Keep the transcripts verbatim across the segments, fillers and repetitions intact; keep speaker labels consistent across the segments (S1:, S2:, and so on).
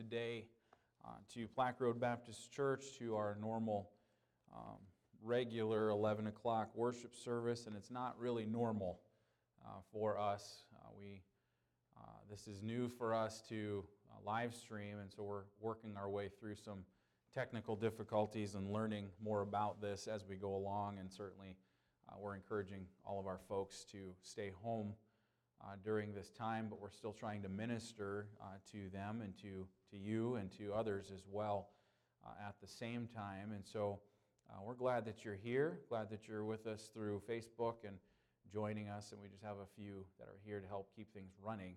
S1: today uh, to Plaque Road Baptist Church, to our normal, um, regular eleven o'clock worship service, and it's not really normal uh, for us. Uh, we uh, this is new for us to uh, live stream, and so we're working our way through some technical difficulties and learning more about this as we go along, and certainly uh, we're encouraging all of our folks to stay home Uh, during this time, but we're still trying to minister uh, to them and to, to you and to others as well uh, at the same time. And so uh, we're glad that you're here, glad that you're with us through Facebook and joining us, and we just have a few that are here to help keep things running.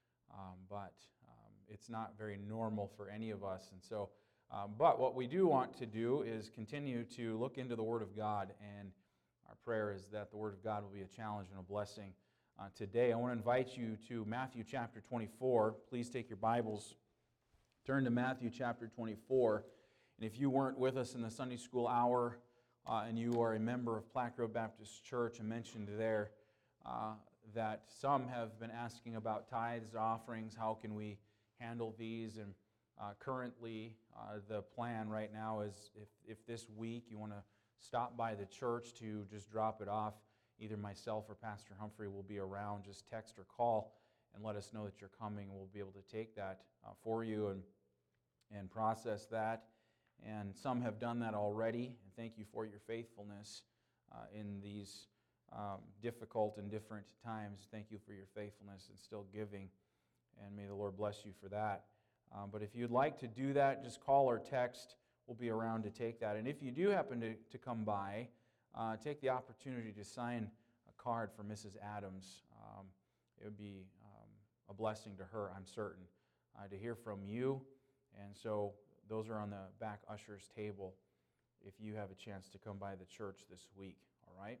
S1: Um, but um, it's not very normal for any of us. And so, um, but what we do want to do is continue to look into the Word of God, and our prayer is that the Word of God will be a challenge and a blessing Uh, today. I want to invite you to Matthew chapter twenty-four. Please take your Bibles, turn to Matthew chapter twenty-four. And if you weren't with us in the Sunday school hour uh, and you are a member of Plaque Road Baptist Church, I mentioned there uh, that some have been asking about tithes, offerings, how can we handle these? And uh, currently uh, the plan right now is if, if this week you want to stop by the church to just drop it off, either myself or Pastor Humphrey will be around. Just text or call and let us know that you're coming, and we'll be able to take that uh, for you and, and process that. And some have done that already, and thank you for your faithfulness uh, in these um, difficult and different times. Thank you for your faithfulness and still giving, and may the Lord bless you for that. Um, but if you'd like to do that, just call or text. We'll be around to take that. And if you do happen to, to come by, Uh, take the opportunity to sign a card for Missus Adams. Um, it would be um, a blessing to her, I'm certain, uh, to hear from you. And so those are on the back usher's table if you have a chance to come by the church this week. All right?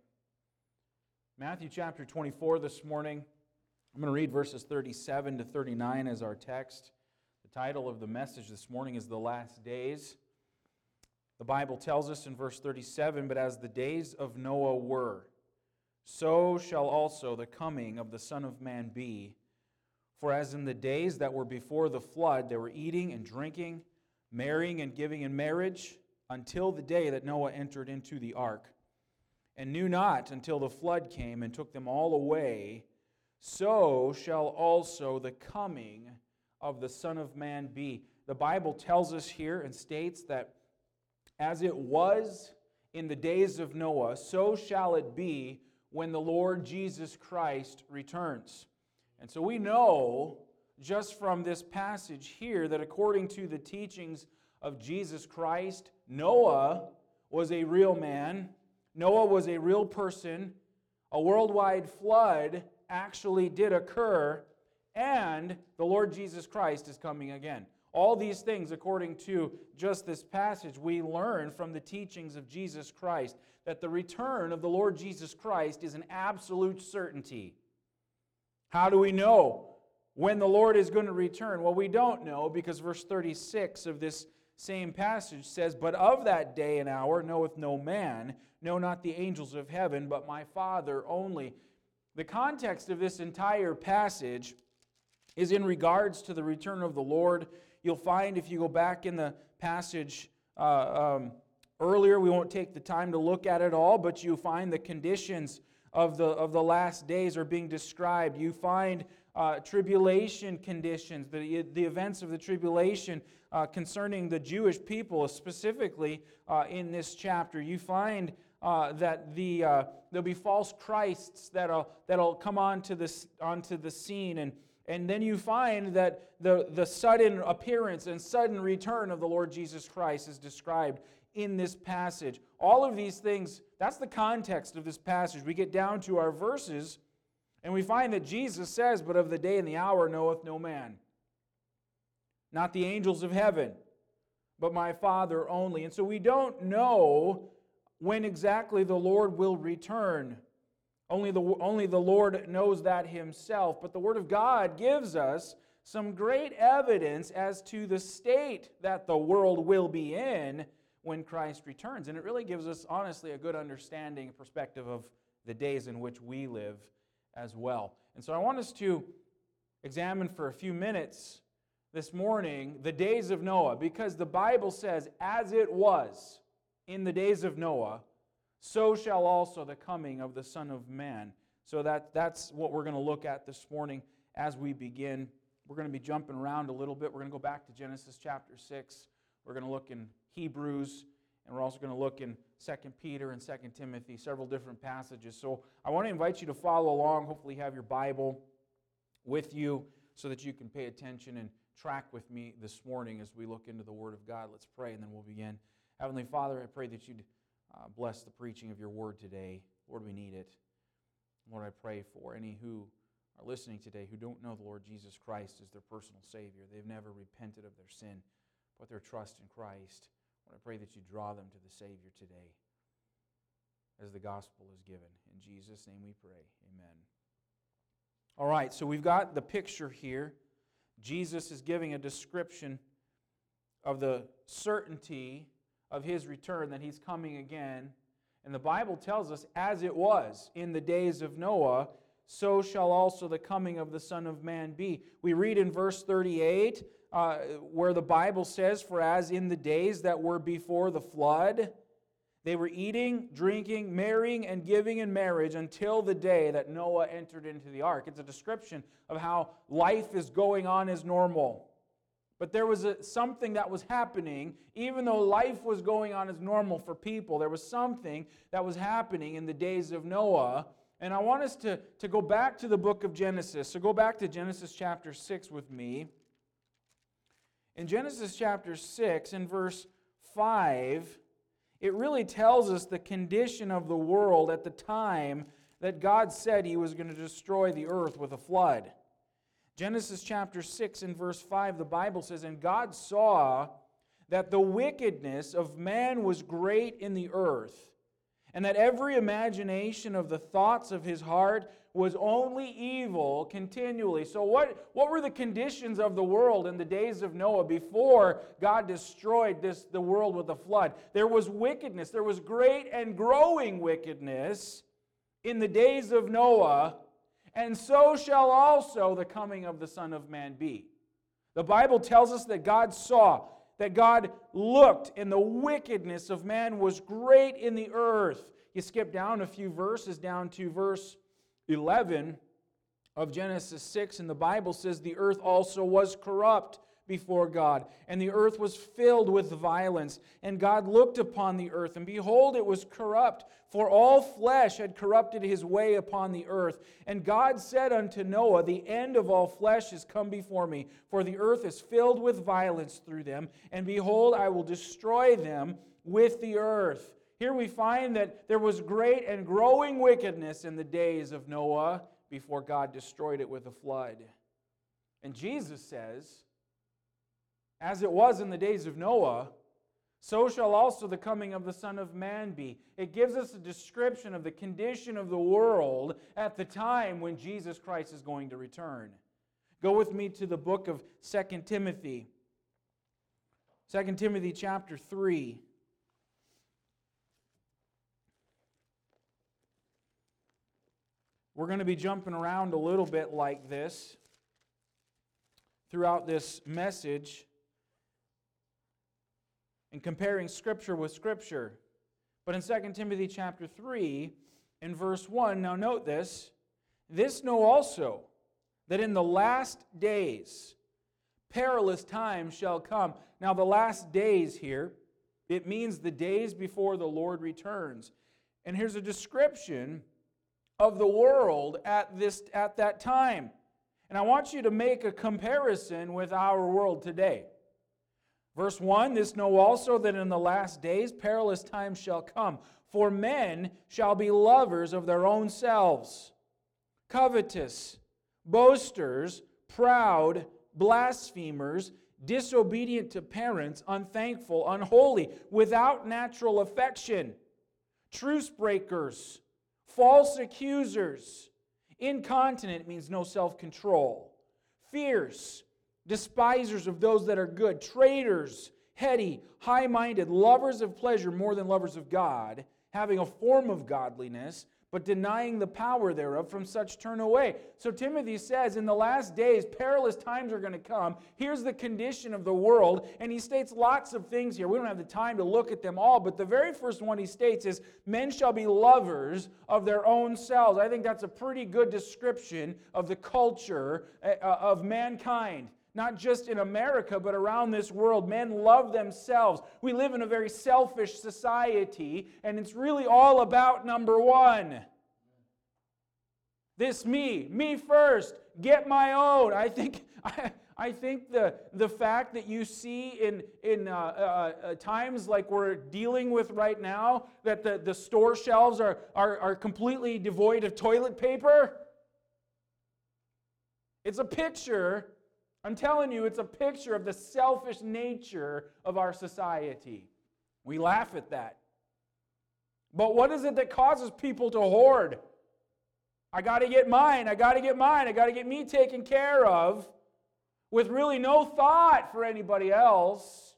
S1: Matthew chapter twenty-four this morning. I'm going to read verses thirty-seven to thirty-nine as our text. The title of the message this morning is The Last Days. The Bible tells us in verse thirty-seven, "But as the days of Noah were, so shall also the coming of the Son of Man be. For as in the days that were before the flood, they were eating and drinking, marrying and giving in marriage, until the day that Noah entered into the ark, and knew not until the flood came and took them all away, so shall also the coming of the Son of Man be." The Bible tells us here and states that as it was in the days of Noah, so shall it be when the Lord Jesus Christ returns. And so we know just from this passage here that according to the teachings of Jesus Christ, Noah was a real man. Noah was a real person. A worldwide flood actually did occur, and the Lord Jesus Christ is coming again. All these things, according to just this passage, we learn from the teachings of Jesus Christ that the return of the Lord Jesus Christ is an absolute certainty. How do we know when the Lord is going to return? Well, we don't know, because verse thirty-six of this same passage says, "But of that day and hour knoweth no man, no, not the angels of heaven, but my Father only." The context of this entire passage is in regards to the return of the Lord. You'll find if you go back in the passage uh, um, earlier, we won't take the time to look at it all, but you find the conditions of the of the last days are being described. You find uh, tribulation conditions, the, the events of the tribulation uh, concerning the Jewish people, specifically uh, in this chapter. You find uh, that the uh, there'll be false Christs that'll that'll come onto this onto the scene, and And then you find that the, the sudden appearance and sudden return of the Lord Jesus Christ is described in this passage. All of these things, that's the context of this passage. We get down to our verses, and we find that Jesus says, "But of the day and the hour knoweth no man, not the angels of heaven, but my Father only." And so we don't know when exactly the Lord will return. Only the, only the Lord knows that Himself. But the Word of God gives us some great evidence as to the state that the world will be in when Christ returns. And it really gives us, honestly, a good understanding and perspective of the days in which we live as well. And so I want us to examine for a few minutes this morning the days of Noah, because the Bible says, as it was in the days of Noah, so shall also the coming of the Son of Man. So that, that's what we're going to look at this morning as we begin. We're going to be jumping around a little bit. We're going to go back to Genesis chapter six. We're going to look in Hebrews, and we're also going to look in Second Peter and Second Timothy, several different passages. So I want to invite you to follow along. Hopefully you have your Bible with you so that you can pay attention and track with me this morning as we look into the Word of God. Let's pray, and then we'll begin. Heavenly Father, I pray that you'd uh, bless the preaching of your Word today. Lord, we need it. Lord, I pray for any who are listening today who don't know the Lord Jesus Christ as their personal Savior. They've never repented of their sin, put their trust in Christ. Lord, I pray that you draw them to the Savior today as the gospel is given. In Jesus' name we pray. Amen. All right, so we've got the picture here. Jesus is giving a description of the certainty of His return, that He's coming again. And the Bible tells us, as it was in the days of Noah, so shall also the coming of the Son of Man be. We read in verse thirty-eight, uh, where the Bible says, for as in the days that were before the flood, they were eating, drinking, marrying, and giving in marriage until the day that Noah entered into the ark. It's a description of how life is going on as normal. But there was a, something that was happening, even though life was going on as normal for people. There was something that was happening in the days of Noah. And I want us to, to go back to the book of Genesis. So go back to Genesis chapter six with me. In Genesis chapter six, in verse five, it really tells us the condition of the world at the time that God said He was going to destroy the earth with a flood. Genesis chapter six and verse five, the Bible says, and God saw that the wickedness of man was great in the earth, and that every imagination of the thoughts of his heart was only evil continually. So what, what were the conditions of the world in the days of Noah before God destroyed this, the world with a flood? There was wickedness. There was great and growing wickedness in the days of Noah, and so shall also the coming of the Son of Man be. The Bible tells us that God saw, that God looked, and the wickedness of man was great in the earth. You skip down a few verses, down to verse eleven of Genesis six, and the Bible says, the earth also was corrupt before God, and the earth was filled with violence. And God looked upon the earth, and behold, it was corrupt, for all flesh had corrupted his way upon the earth. And God said unto Noah, the end of all flesh is come before me, for the earth is filled with violence through them, and behold, I will destroy them with the earth. Here we find that there was great and growing wickedness in the days of Noah before God destroyed it with a flood. And Jesus says, as it was in the days of Noah, so shall also the coming of the Son of Man be. It gives us a description of the condition of the world at the time when Jesus Christ is going to return. Go with me to the book of Second Timothy. Second Timothy chapter three. We're going to be jumping around a little bit like this throughout this message and comparing Scripture with Scripture. But in Second Timothy chapter three, in verse one, now note this, this know also, that in the last days perilous times shall come. Now the last days here, it means the days before the Lord returns. And here's a description of the world at this at that time. And I want you to make a comparison with our world today. Verse one, this know also that in the last days perilous times shall come, for men shall be lovers of their own selves, covetous, boasters, proud, blasphemers, disobedient to parents, unthankful, unholy, without natural affection, truce breakers, false accusers, incontinent means no self-control, fierce, despisers of those that are good, traitors, heady, high-minded, lovers of pleasure more than lovers of God, having a form of godliness, but denying the power thereof, from such turn away. So Timothy says, in the last days, perilous times are going to come. Here's the condition of the world, and he states lots of things here. We don't have the time to look at them all, but the very first one he states is, men shall be lovers of their own selves. I think that's a pretty good description of the culture of mankind. Not just in America, but around this world. Men love themselves. We live in a very selfish society, and it's really all about number one. This me, me first, get my own. I think I, I think the, the fact that you see in, in uh, uh, uh, times like we're dealing with right now, that the, the store shelves are, are, are completely devoid of toilet paper, it's a picture. I'm telling you, it's a picture of the selfish nature of our society. We laugh at that. But what is it that causes people to hoard? I got to get mine, I got to get mine, I got to get me taken care of, with really no thought for anybody else.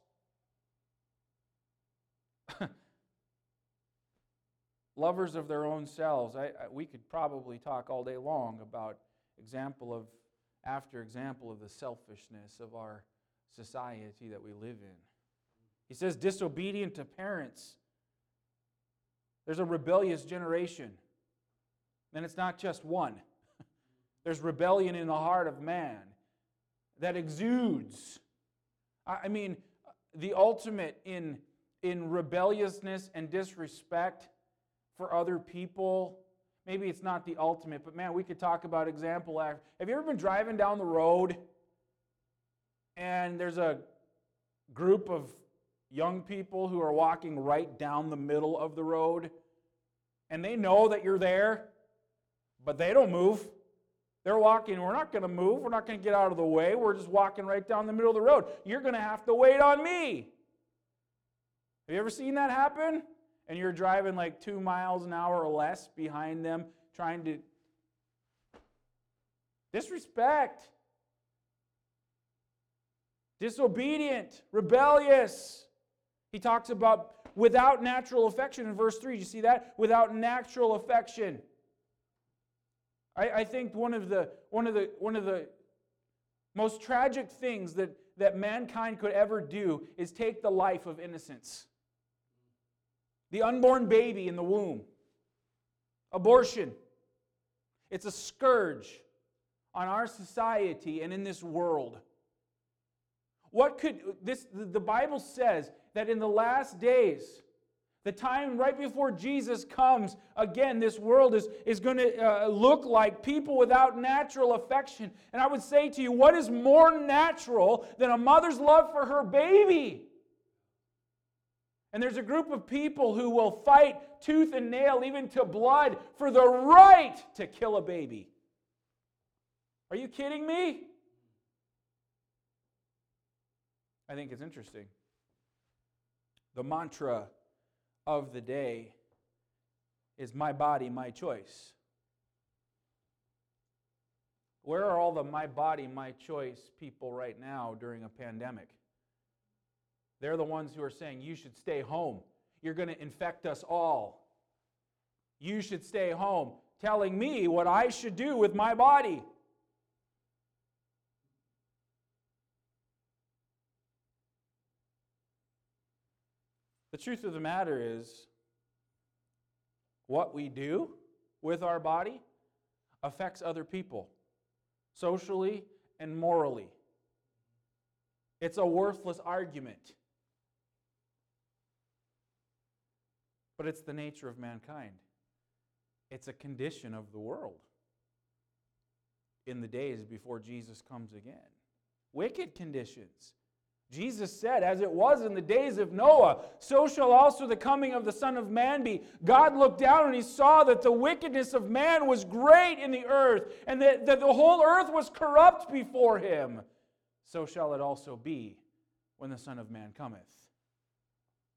S1: Lovers of their own selves. I, I, we could probably talk all day long about example of after example of the selfishness of our society that we live in. He says, disobedient to parents. There's a rebellious generation. And it's not just one. There's rebellion in the heart of man that exudes. I mean, the ultimate in, in rebelliousness and disrespect for other people. Maybe it's not the ultimate, but man, we could talk about example. Have you ever been driving down the road and there's a group of young people who are walking right down the middle of the road, and they know that you're there, but they don't move. They're walking, we're not going to move, we're not going to get out of the way, we're just walking right down the middle of the road. You're going to have to wait on me. Have you ever seen that happen? And you're driving like two miles an hour or less behind them, trying to disrespect, disobedient, rebellious. He talks about without natural affection in verse three. Do you see that? Without natural affection. I, I think one of the one of the one of the most tragic things that, that mankind could ever do is take the life of innocence. The unborn baby in the womb. Abortion. It's a scourge on our society and in this world. What could this the Bible says that in the last days, the time right before Jesus comes, again, this world is, is going to uh, look like people without natural affection. And I would say to you, what is more natural than a mother's love for her baby? And there's a group of people who will fight tooth and nail, even to blood, for the right to kill a baby. Are you kidding me? I think it's interesting. The mantra of the day is my body, my choice. Where are all the my body, my choice people right now during a pandemic? They're the ones who are saying, you should stay home. You're going to infect us all. You should stay home, telling me what I should do with my body. The truth of the matter is, what we do with our body affects other people, socially and morally. It's a worthless argument. But it's the nature of mankind. It's a condition of the world in the days before Jesus comes again. Wicked conditions. Jesus said, as it was in the days of Noah, so shall also the coming of the Son of Man be. God looked down and he saw that the wickedness of man was great in the earth, and that, that the whole earth was corrupt before him. So shall it also be when the Son of Man cometh.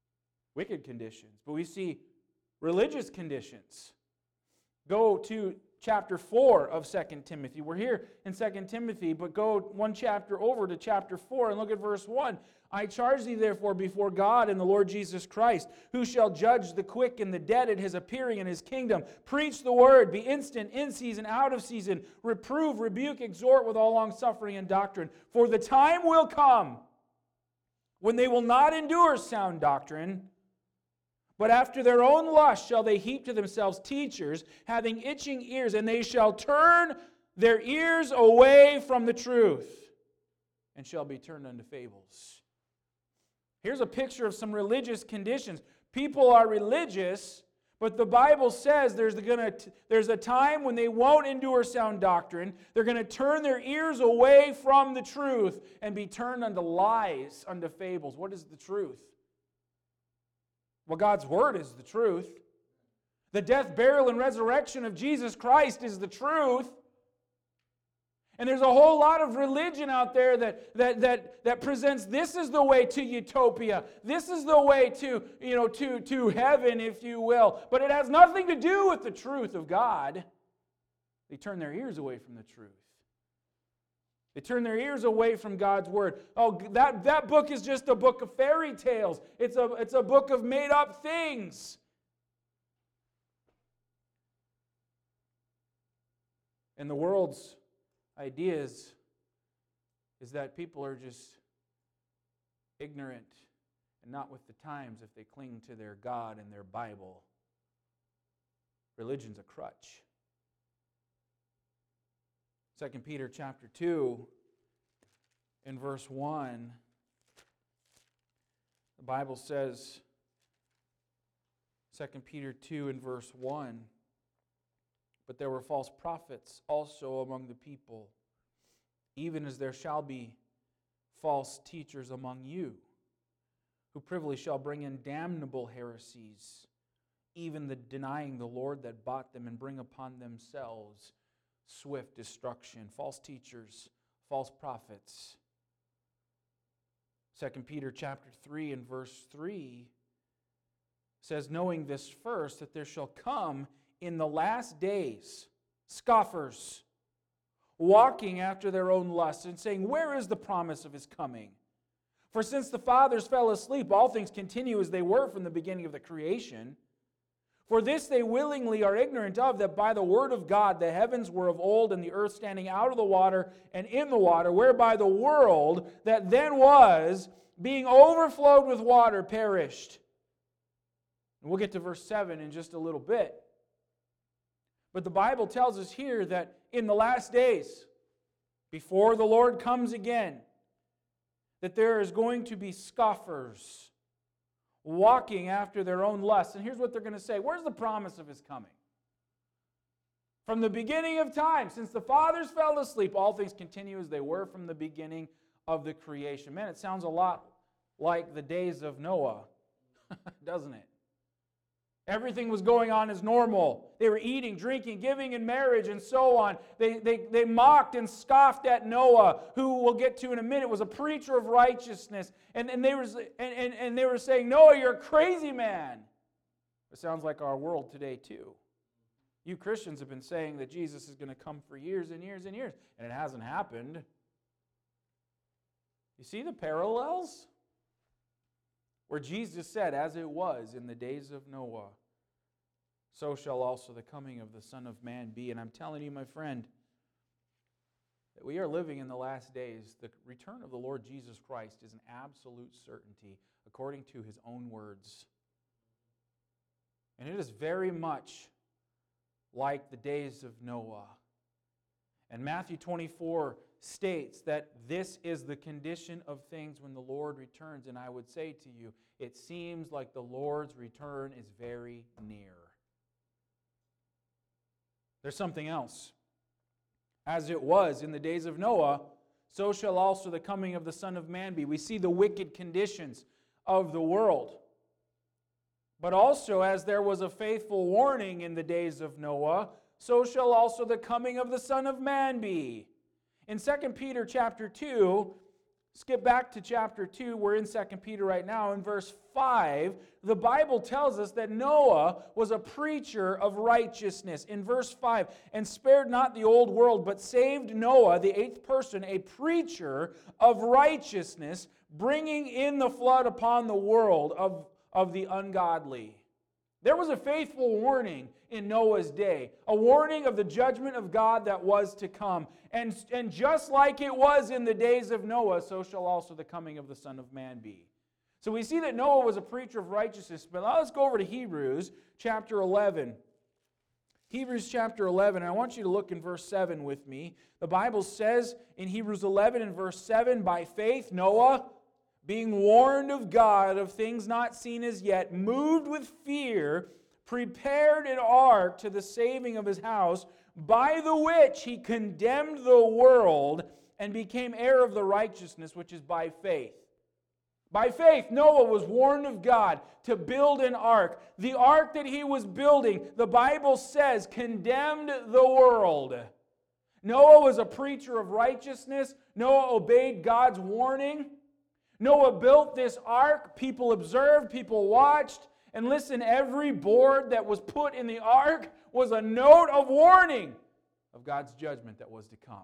S1: Wicked conditions. But we see religious conditions. Go to chapter four of Second Timothy. We're here in Second Timothy, but go one chapter over to chapter four and look at verse one. I charge thee therefore before God and the Lord Jesus Christ, who shall judge the quick and the dead at his appearing in his kingdom. Preach the word, be instant, in season, out of season. Reprove, rebuke, exhort with all longsuffering and doctrine. For the time will come when they will not endure sound doctrine, but after their own lust shall they heap to themselves teachers, having itching ears, and they shall turn their ears away from the truth, and shall be turned unto fables. Here's a picture of some religious conditions. People are religious, but the Bible says there's, gonna, there's a time when they won't endure sound doctrine. They're going to turn their ears away from the truth and be turned unto lies, unto fables. What is the truth? Well, God's Word is the truth. The death, burial, and resurrection of Jesus Christ is the truth. And there's a whole lot of religion out there that, that, that, that presents this is the way to utopia. This is the way to, you know, to, to heaven, if you will. But it has nothing to do with the truth of God. They turn their ears away from the truth. They turn their ears away from God's Word. Oh, that, that book is just a book of fairy tales. It's a, it's a book of made-up things. And the world's ideas is that people are just ignorant and not with the times if they cling to their God and their Bible. Religion's a crutch. Second Peter chapter two, in verse one, the Bible says, Second Peter two in verse one, but there were false prophets also among the people, even as there shall be false teachers among you, who privily shall bring in damnable heresies, even the denying the Lord that bought them, and bring upon themselves swift destruction. False teachers, false prophets. Second Peter chapter three and verse three says, knowing this first, that there shall come in the last days scoffers, walking after their own lusts, and saying, where is the promise of his coming? For since the fathers fell asleep, all things continue as they were from the beginning of the creation. For this they willingly are ignorant of, that by the word of God the heavens were of old, and the earth standing out of the water and in the water, whereby the world that then was, being overflowed with water, perished. And we'll get to verse seven in just a little bit. But the Bible tells us here that in the last days, before the Lord comes again, that there is going to be scoffers walking after their own lusts. And here's what they're going to say. Where's the promise of his coming? From the beginning of time, since the fathers fell asleep, all things continue as they were from the beginning of the creation. Man, it sounds a lot like the days of Noah, doesn't it? Everything was going on as normal. They were eating, drinking, giving in marriage, and so on. They, they, they mocked and scoffed at Noah, who we'll get to in a minute, was a preacher of righteousness. And, and, they, were, and, and, and they were saying, Noah, you're a crazy man. It sounds like our world today, too. You Christians have been saying that Jesus is going to come for years and years and years, and it hasn't happened. You see the parallels? Where Jesus said, as it was in the days of Noah, so shall also the coming of the Son of Man be. And I'm telling you, my friend, that we are living in the last days. The return of the Lord Jesus Christ is an absolute certainty, according to his own words. And it is very much like the days of Noah. And Matthew twenty-four states that this is the condition of things when the Lord returns. And I would say to you, it seems like the Lord's return is very near. There's something else. As it was in the days of Noah, so shall also the coming of the Son of Man be. We see the wicked conditions of the world. But also, as there was a faithful warning in the days of Noah, so shall also the coming of the Son of Man be. In Second Peter chapter two, Skip back to chapter two. We're in Second Peter right now. In verse five, the Bible tells us that Noah was a preacher of righteousness. In verse five, and spared not the old world, but saved Noah, the eighth person, a preacher of righteousness, bringing in the flood upon the world of, of the ungodly. There was a faithful warning in Noah's day, a warning of the judgment of God that was to come. And, and just like it was in the days of Noah, so shall also the coming of the Son of Man be. So we see that Noah was a preacher of righteousness, but now let's go over to Hebrews chapter eleven. Hebrews chapter eleven, and I want you to look in verse seven with me. The Bible says in Hebrews eleven and verse seven, by faith Noah, being warned of God of things not seen as yet, moved with fear, prepared an ark to the saving of his house, by the which he condemned the world and became heir of the righteousness which is by faith. By faith, Noah was warned of God to build an ark. The ark that he was building, the Bible says, condemned the world. Noah was a preacher of righteousness. Noah obeyed God's warning. Noah built this ark. People observed, people watched. And listen, every board that was put in the ark was a note of warning of God's judgment that was to come.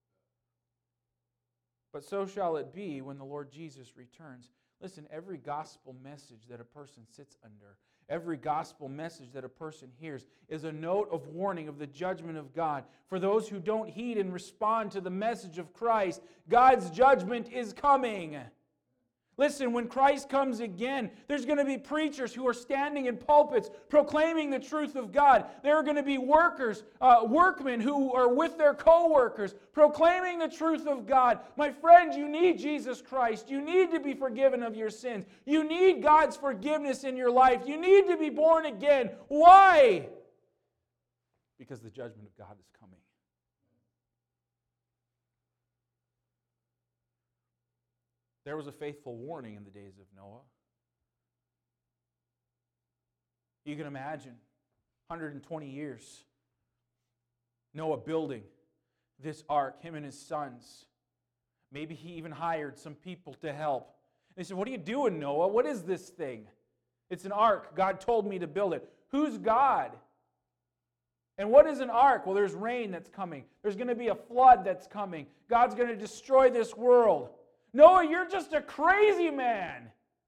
S1: But so shall it be when the Lord Jesus returns. Listen, every gospel message that a person sits under, every gospel message that a person hears is a note of warning of the judgment of God. For those who don't heed and respond to the message of Christ, God's judgment is coming. Listen, when Christ comes again, there's going to be preachers who are standing in pulpits proclaiming the truth of God. There are going to be workers, uh, workmen who are with their co-workers proclaiming the truth of God. My friend, you need Jesus Christ. You need to be forgiven of your sins. You need God's forgiveness in your life. You need to be born again. Why? Because the judgment of God is coming. There was a faithful warning in the days of Noah. You can imagine, one hundred twenty years, Noah building this ark, him and his sons. Maybe he even hired some people to help. They said, what are you doing, Noah? What is this thing? It's an ark. God told me to build it. Who's God? And what is an ark? Well, there's rain that's coming. There's going to be a flood that's coming. God's going to destroy this world. Noah, you're just a crazy man.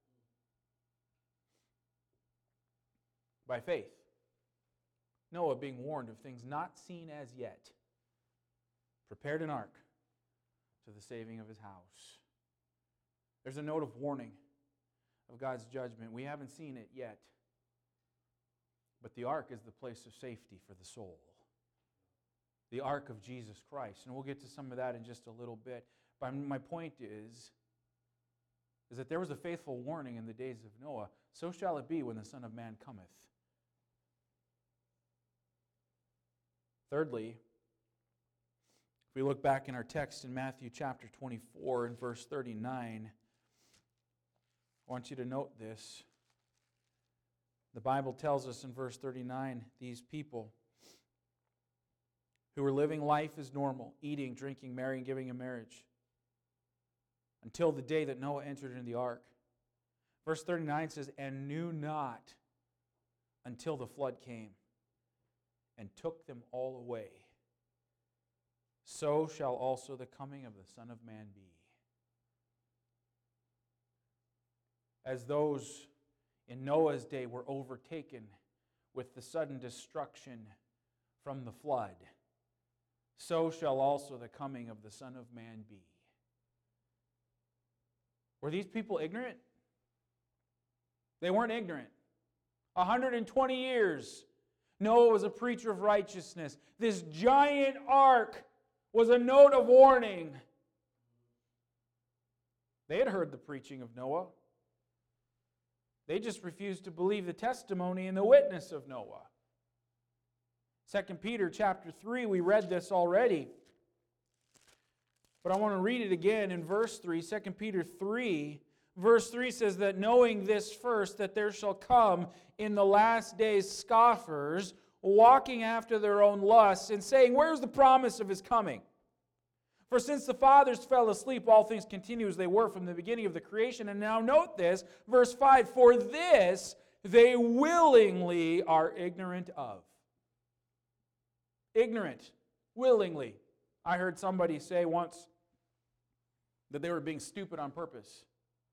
S1: By faith, Noah, being warned of things not seen as yet, prepared an ark to the saving of his house. There's a note of warning of God's judgment. We haven't seen it yet. But the ark is the place of safety for the soul. The ark of Jesus Christ. And we'll get to some of that in just a little bit. But my point is, is that there was a faithful warning in the days of Noah. So shall it be when the Son of Man cometh. Thirdly, if we look back in our text in Matthew chapter twenty-four and verse thirty-nine, I want you to note this. The Bible tells us in verse thirty-nine, these people who were living life as normal, eating, drinking, marrying, giving in marriage, until the day that Noah entered into the ark. Verse thirty-nine says, and knew not until the flood came and took them all away. So shall also the coming of the Son of Man be. As those in Noah's day were overtaken with the sudden destruction from the flood, so shall also the coming of the Son of Man be. Were these people ignorant? They weren't ignorant. one hundred twenty years, Noah was a preacher of righteousness. This giant ark was a note of warning. They had heard the preaching of Noah. They just refused to believe the testimony and the witness of Noah. Second Peter chapter three, we read this already. But I want to read it again in verse three. Second Peter three, verse three says that knowing this first, that there shall come in the last days scoffers, walking after their own lusts, and saying, where's the promise of his coming? For since the fathers fell asleep, all things continue as they were from the beginning of the creation. And now note this, verse five, for this they willingly are ignorant of. Ignorant, willingly. I heard somebody say once that they were being stupid on purpose.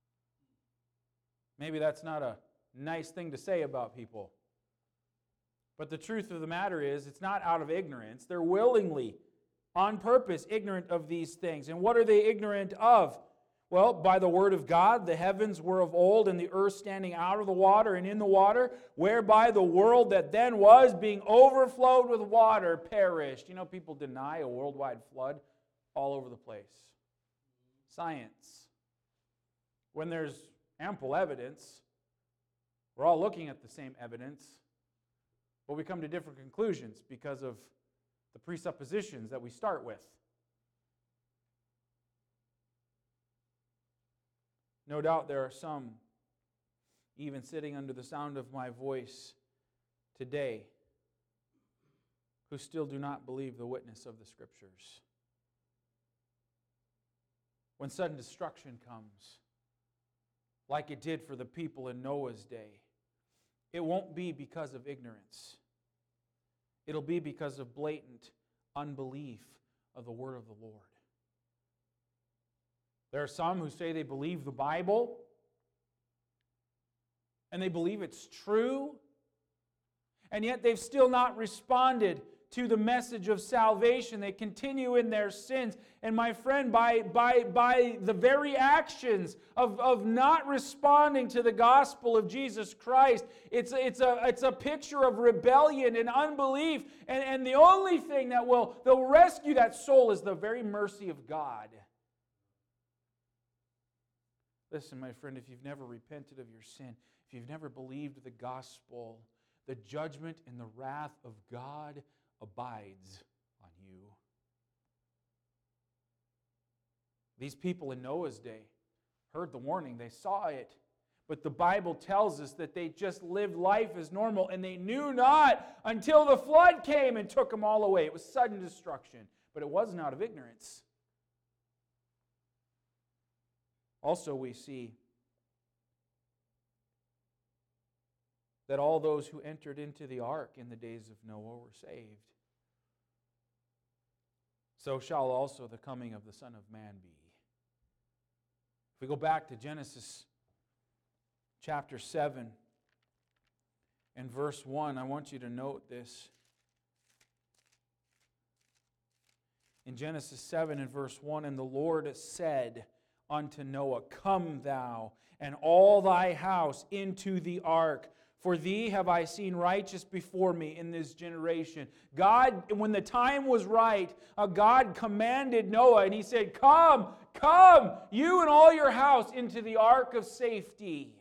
S1: Maybe that's not a nice thing to say about people. But the truth of the matter is, it's not out of ignorance. They're willingly, on purpose, ignorant of these things. And what are they ignorant of? Well, by the word of God, the heavens were of old, and the earth standing out of the water and in the water, whereby the world that then was, being overflowed with water, perished. You know, people deny a worldwide flood all over the place. Science. When there's ample evidence, we're all looking at the same evidence, but we come to different conclusions because of the presuppositions that we start with. No doubt there are some, even sitting under the sound of my voice today, who still do not believe the witness of the Scriptures. When sudden destruction comes, like it did for the people in Noah's day, it won't be because of ignorance. It'll be because of blatant unbelief of the word of the Lord. There are some who say they believe the Bible, and they believe it's true, and yet they've still not responded to the message of salvation. They continue in their sins. And my friend, by, by, by the very actions of, of not responding to the gospel of Jesus Christ, it's, it's, a, it's a picture of rebellion and unbelief. And, and the only thing that will, that will rescue that soul is the very mercy of God. Listen, my friend, if you've never repented of your sin, if you've never believed the gospel, the judgment and the wrath of God abides on you. These people in Noah's day heard the warning, they saw it, but the Bible tells us that they just lived life as normal, and they knew not until the flood came and took them all away. It was sudden destruction, but it wasn't out of ignorance. Also, we see that all those who entered into the ark in the days of Noah were saved. So shall also the coming of the Son of Man be. If we go back to Genesis chapter seven and verse one, I want you to note this. In Genesis seven and verse one, and the Lord said unto Noah, come thou and all thy house into the ark, for thee have I seen righteous before me in this generation. God, when the time was right, uh, God commanded Noah, and he said, come, come, you and all your house into the ark of safety.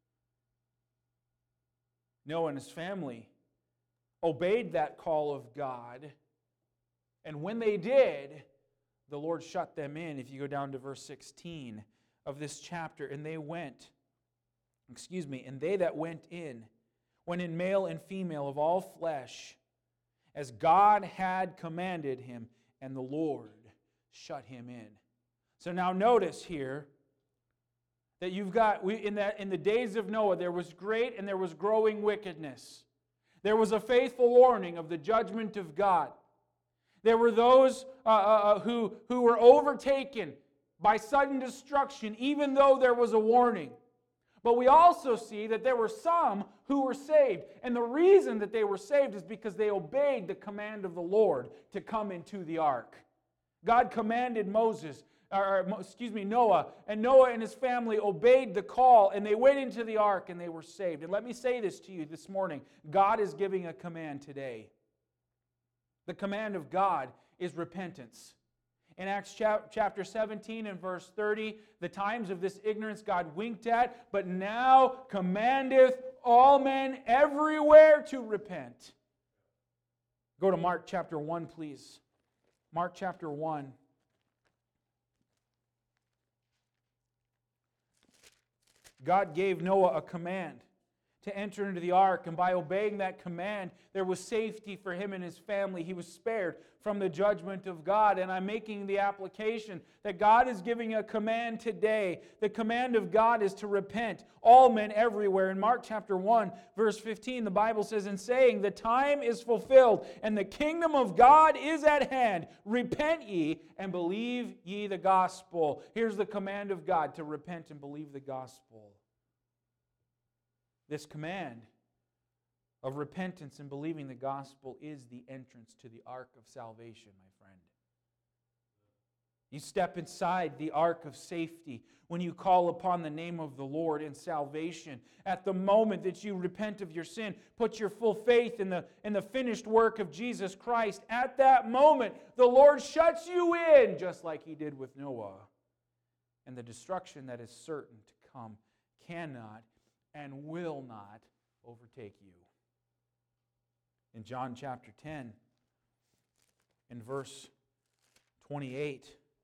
S1: Noah and his family obeyed that call of God, and when they did, the Lord shut them in. If you go down to verse sixteen of this chapter, and they went, excuse me, and they that went in, went in male and female of all flesh, as God had commanded him, and the Lord shut him in. So now notice here that you've got, we, in, that, in the days of Noah, there was great and there was growing wickedness. There was a faithful warning of the judgment of God. There were those uh, uh, who, who were overtaken by sudden destruction, even though there was a warning. But we also see that there were some who were saved. And the reason that they were saved is because they obeyed the command of the Lord to come into the ark. God commanded Moses, or excuse me, Noah, and Noah and his family obeyed the call, and they went into the ark and they were saved. And let me say this to you this morning. God is giving a command today. The command of God is repentance. In Acts chapter seventeen and verse thirty, the times of this ignorance God winked at, but now commandeth all men everywhere to repent. Go to Mark chapter one, please. Mark chapter one. God gave Noah a command to enter into the ark, and by obeying that command, there was safety for him and his family. He was spared from the judgment of God. And I'm making the application that God is giving a command today. The command of God is to repent, all men everywhere. In Mark chapter one, verse fifteen, the Bible says, "In saying, the time is fulfilled, and the kingdom of God is at hand. Repent ye, and believe ye the gospel." Here's the command of God, to repent and believe the gospel. This command of repentance and believing the gospel is the entrance to the ark of salvation, my friend. You step inside the ark of safety when you call upon the name of the Lord in salvation. At the moment that you repent of your sin, put your full faith in the, in the finished work of Jesus Christ. At that moment, the Lord shuts you in, just like He did with Noah. And the destruction that is certain to come cannot and will not overtake you. In John chapter ten, in verse twenty-eight,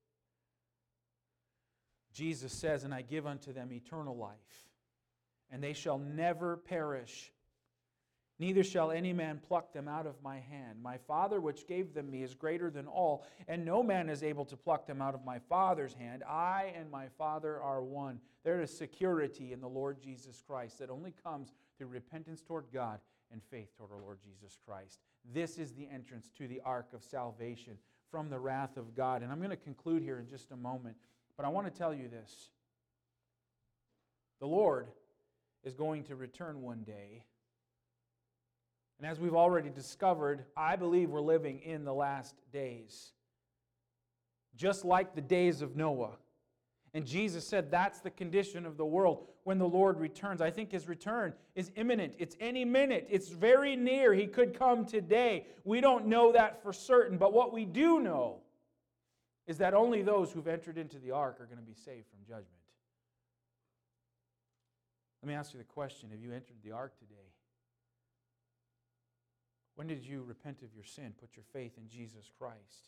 S1: Jesus says, "And I give unto them eternal life, and they shall never perish, neither shall any man pluck them out of my hand. My Father which gave them me is greater than all, and no man is able to pluck them out of my Father's hand. I and my Father are one." There is security in the Lord Jesus Christ that only comes through repentance toward God and faith toward our Lord Jesus Christ. This is the entrance to the ark of salvation from the wrath of God. And I'm going to conclude here in just a moment, but I want to tell you this. The Lord is going to return one day. And as we've already discovered, I believe we're living in the last days. Just like the days of Noah. And Jesus said that's the condition of the world when the Lord returns. I think His return is imminent. It's any minute. It's very near. He could come today. We don't know that for certain. But what we do know is that only those who've entered into the ark are going to be saved from judgment. Let me ask you the question. Have you entered the ark today? When did you repent of your sin, put your faith in Jesus Christ?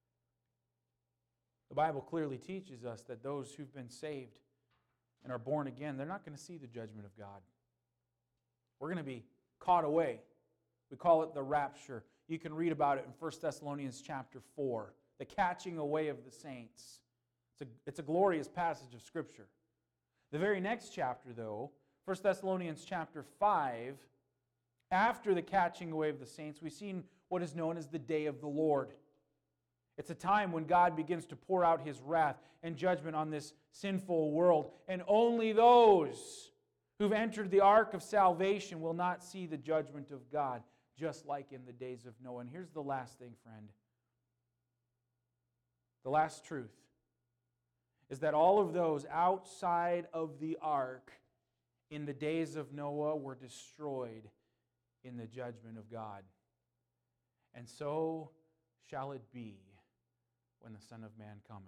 S1: The Bible clearly teaches us that those who've been saved and are born again, they're not going to see the judgment of God. We're going to be caught away. We call it the rapture. You can read about it in First Thessalonians chapter four, the catching away of the saints. It's a, it's a glorious passage of Scripture. The very next chapter, though, First Thessalonians chapter five, after the catching away of the saints, we've seen what is known as the day of the Lord. It's a time when God begins to pour out His wrath and judgment on this sinful world. And only those who've entered the ark of salvation will not see the judgment of God, just like in the days of Noah. And here's the last thing, friend. The last truth is that all of those outside of the ark in the days of Noah were destroyed in the judgment of God. And so shall it be when the Son of Man cometh.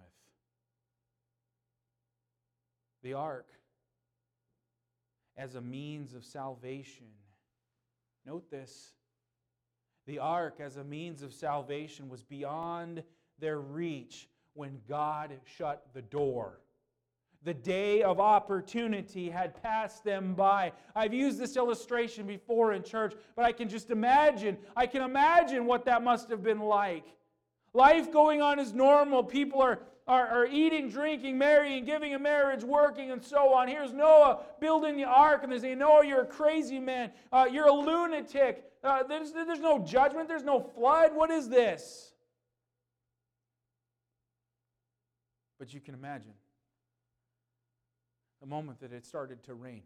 S1: The ark as a means of salvation. Note this. The ark as a means of salvation was beyond their reach when God shut the door. The day of opportunity had passed them by. I've used this illustration before in church, but I can just imagine, I can imagine what that must have been like. Life going on is normal. People are, are, are eating, drinking, marrying, giving in marriage, working, and so on. Here's Noah building the ark, and they say, "Noah, you're a crazy man. Uh, you're a lunatic. Uh, there's, there's no judgment. There's no flood. What is this?" But you can imagine the moment that it started to rain.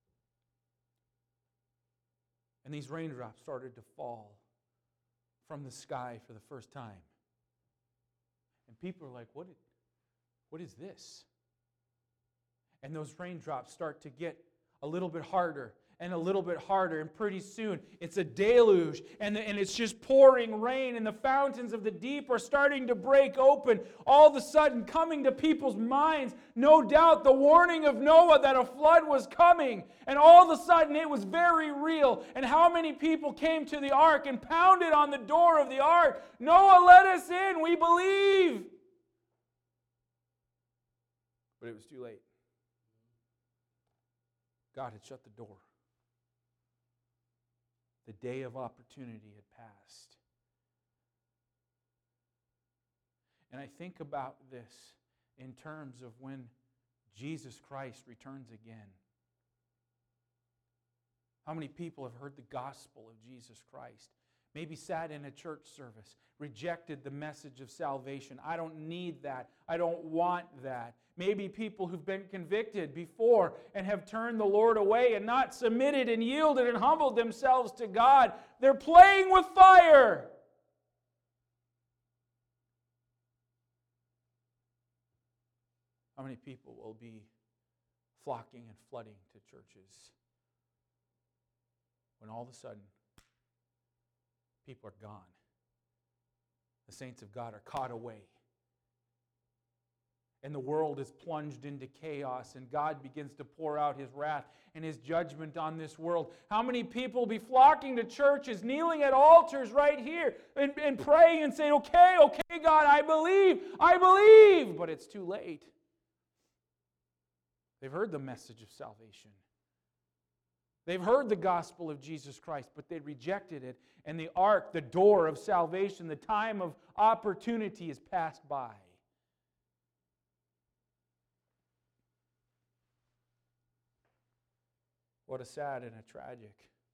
S1: And these raindrops started to fall from the sky for the first time. And people are like, what, what is this? And those raindrops start to get a little bit harder and a little bit harder. And pretty soon, it's a deluge. And, the, and it's just pouring rain. And the fountains of the deep are starting to break open. All of a sudden, coming to people's minds, no doubt, the warning of Noah that a flood was coming. And all of a sudden, it was very real. And how many people came to the ark and pounded on the door of the ark? "Noah, let us in. We believe." But it was too late. God had shut the door. The day of opportunity had passed. And I think about this in terms of when Jesus Christ returns again. How many people have heard the gospel of Jesus Christ? Maybe sat in a church service, rejected the message of salvation. I don't need that. I don't want that. Maybe people who've been convicted before and have turned the Lord away and not submitted and yielded and humbled themselves to God. They're playing with fire. How many people will be flocking and flooding to churches when all of a sudden people are gone? The saints of God are caught away. And the world is plunged into chaos, and God begins to pour out His wrath and His judgment on this world. How many people will be flocking to churches, kneeling at altars right here, and, and praying and saying, okay, okay, God, I believe, I believe, but it's too late. They've heard the message of salvation. They've heard the gospel of Jesus Christ, but they rejected it, and the ark, the door of salvation, the time of opportunity is passed by. What a sad and a tragic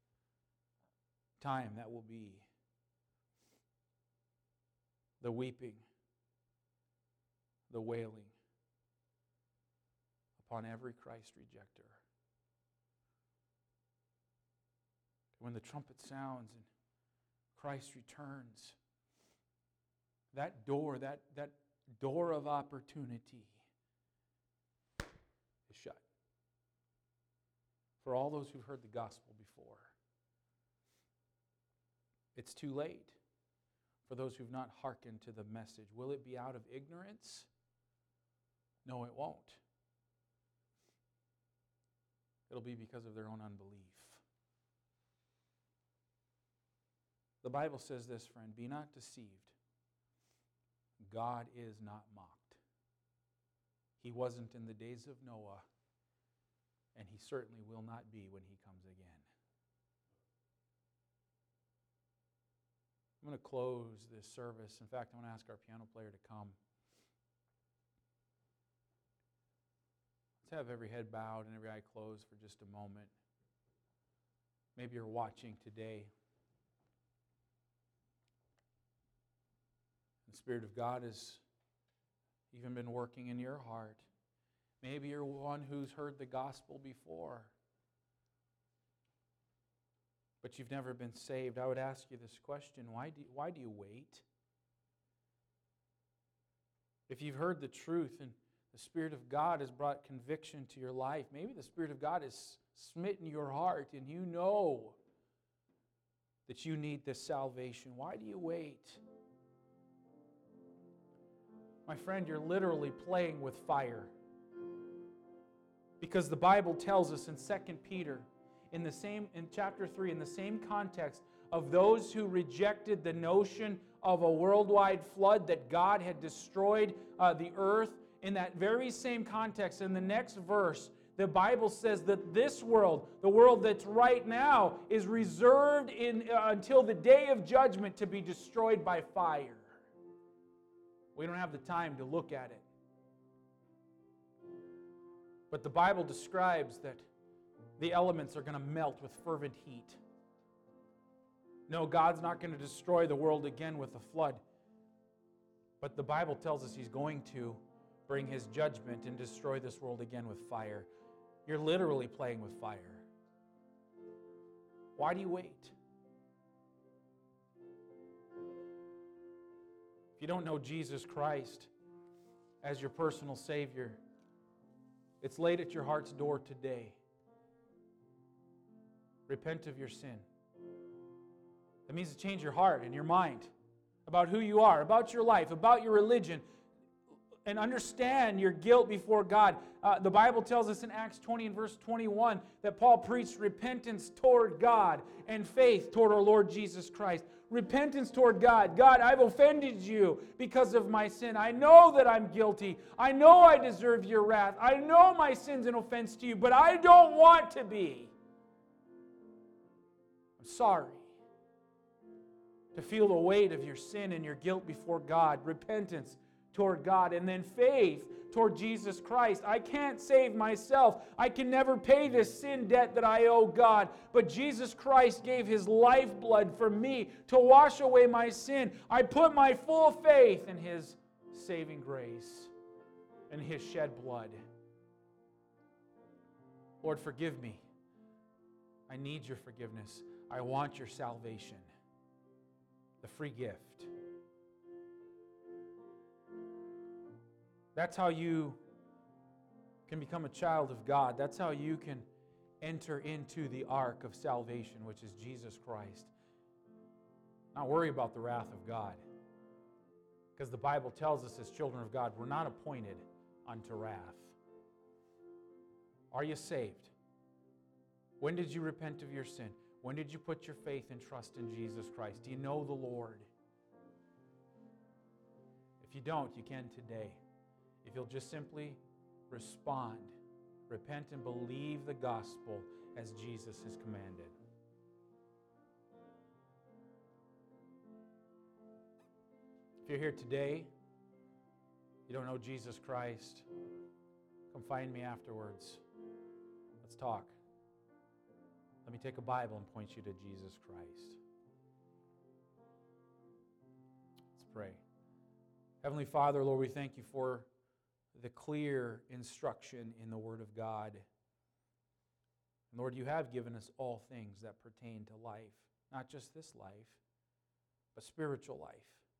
S1: time that will be. The weeping, the wailing upon every Christ rejecter. When the trumpet sounds and Christ returns, that door, that, that door of opportunity is shut. For all those who've heard the gospel before. It's too late for those who've not hearkened to the message. Will it be out of ignorance? No, it won't. It'll be because of their own unbelief. The Bible says this, friend, be not deceived. God is not mocked. He wasn't in the days of Noah, and He certainly will not be when He comes again. I'm going to close this service. In fact, I'm going to ask our piano player to come. Let's have every head bowed and every eye closed for just a moment. Maybe you're watching today. The Spirit of God has even been working in your heart. Maybe you're one who's heard the gospel before, but you've never been saved. I would ask you this question: why do, why do you wait? If you've heard the truth and the Spirit of God has brought conviction to your life, maybe the Spirit of God has smitten your heart and you know that you need this salvation. Why do you wait? My friend, you're literally playing with fire. Because the Bible tells us in Second Peter, in the same in chapter three, in the same context of those who rejected the notion of a worldwide flood, that God had destroyed uh, the earth, in that very same context, in the next verse, the Bible says that this world, the world that's right now, is reserved in, uh, until the day of judgment to be destroyed by fire. We don't have the time to look at it. But the Bible describes that the elements are going to melt with fervent heat. No, God's not going to destroy the world again with a flood. But the Bible tells us He's going to bring His judgment and destroy this world again with fire. You're literally playing with fire. Why do you wait? If you don't know Jesus Christ as your personal Savior, it's laid at your heart's door today. Repent of your sin. That means to change your heart and your mind about who you are, about your life, about your religion, and understand your guilt before God. Uh, the Bible tells us in Acts twenty and verse twenty-one that Paul preached repentance toward God and faith toward our Lord Jesus Christ. Repentance toward God. God, I've offended you because of my sin. I know that I'm guilty. I know I deserve your wrath. I know my sin's an offense to you, but I don't want to be. I'm sorry. to feel the weight of your sin and your guilt before God, repentance toward God, and then faith toward Jesus Christ. I can't save myself. I can never pay this sin debt that I owe God. But Jesus Christ gave His lifeblood for me to wash away my sin. I put my full faith in His saving grace and His shed blood. Lord, forgive me. I need your forgiveness. I want your salvation, the free gift. That's how you can become a child of God. That's how you can enter into the ark of salvation, which is Jesus Christ. Not worry about the wrath of God. Because the Bible tells us as children of God, we're not appointed unto wrath. Are you saved? When did you repent of your sin? When did you put your faith and trust in Jesus Christ? Do you know the Lord? If you don't, you can today. If you'll just simply respond, repent and believe the gospel as Jesus has commanded. If you're here today, you don't know Jesus Christ, come find me afterwards. Let's talk. Let me take a Bible and point you to Jesus Christ. Let's pray. Heavenly Father, Lord, we thank you for the clear instruction in the Word of God. And Lord, you have given us all things that pertain to life, not just this life, but spiritual life.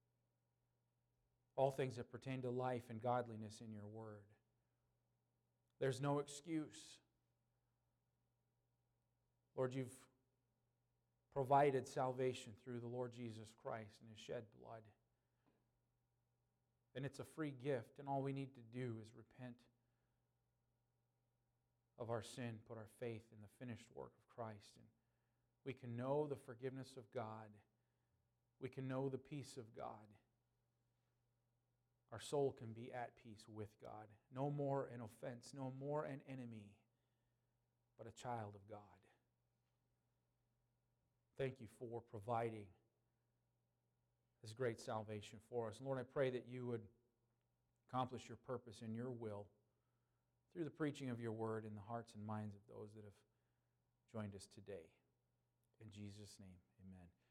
S1: All things that pertain to life and godliness in your Word. There's no excuse. Lord, you've provided salvation through the Lord Jesus Christ and His shed blood. And it's a free gift, and all we need to do is repent of our sin, put our faith in the finished work of Christ, and we can know the forgiveness of God. We can know the peace of God. Our soul can be at peace with God. No more an offense, no more an enemy, but a child of God. Thank you for providing this great salvation for us. Lord, I pray that you would accomplish your purpose in your will through the preaching of your word in the hearts and minds of those that have joined us today. In Jesus' name, amen.